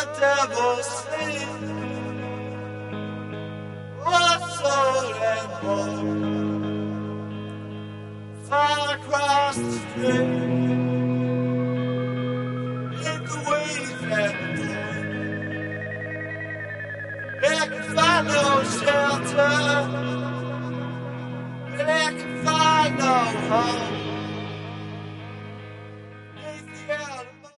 devil's sleep. What soul and bone far across the street. In the waves and the wind, I can find no shelter, and I can find no home.